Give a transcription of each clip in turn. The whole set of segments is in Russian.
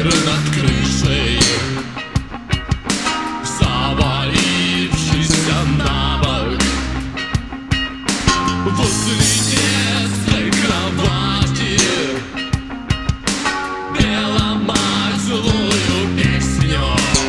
ветер над крышей, завалившийся на бок возле детской кровати, пела мать злую песню.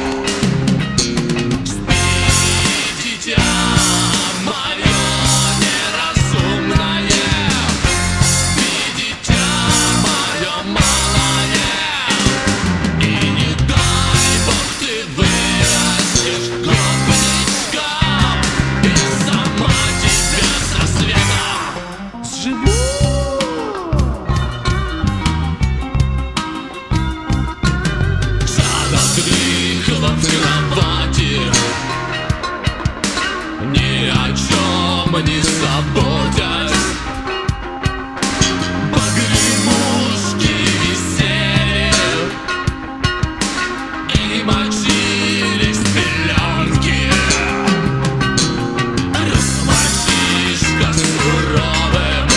Спи, дитя мое неразумное, спи, дитя мое малое, и не дай Бог ты вырастешь гопничком, и сама тебя со света сживу. Дрыхла в кровати, ни о чем не заботясь, погремушки висели и мочились пеленки. Рос мальчишка суровым,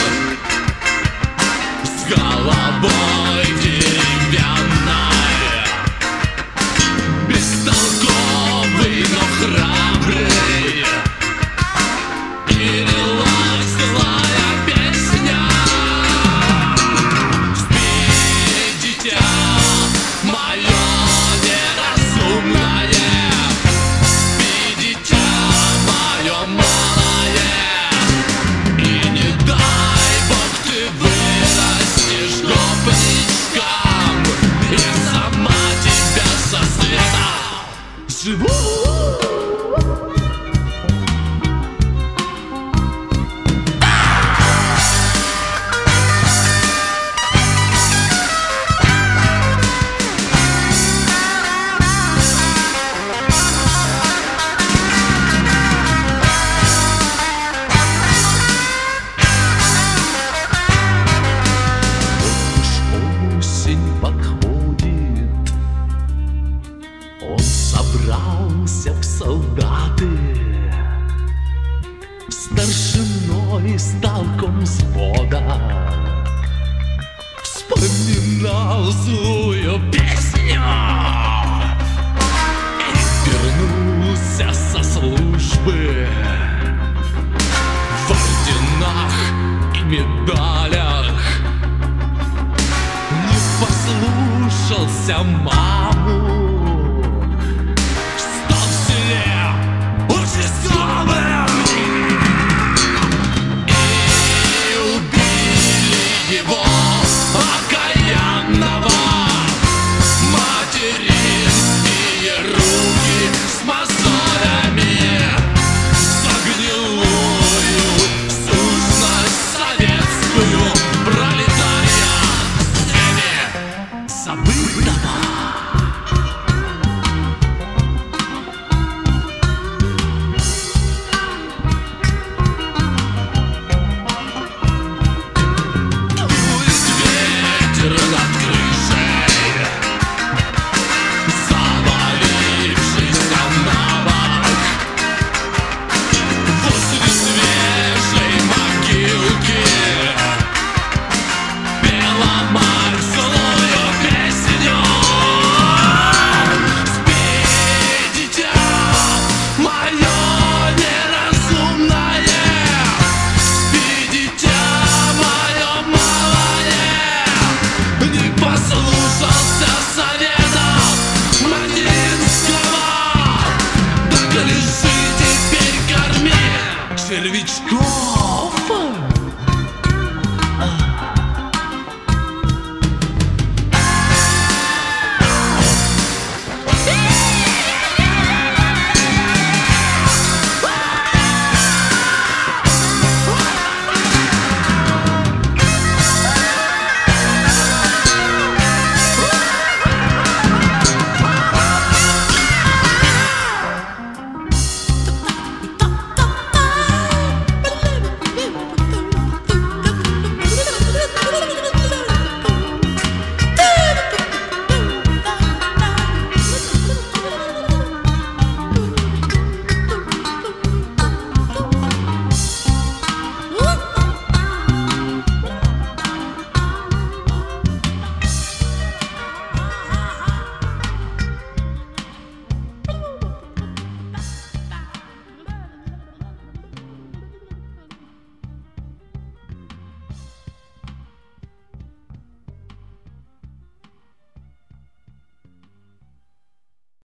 с головой деревянной, бестолковый, но храбрый, и лилась злая песня. Спи, дитя мое неразумное, спи, дитя мое малое, и не дай Бог ты вырастешь гопничком, я сама тебя со света сживу. Осень подходит, он собрался в солдаты, старшиной стал комвзвода, вспоминал злую песню и вернулся со службы в орденах и медалях. Не послушался маму, стал в селе участковым, и убили его окаянного. Материнские руки с мозолями за гнилую сущность советскую пролетариат забытого.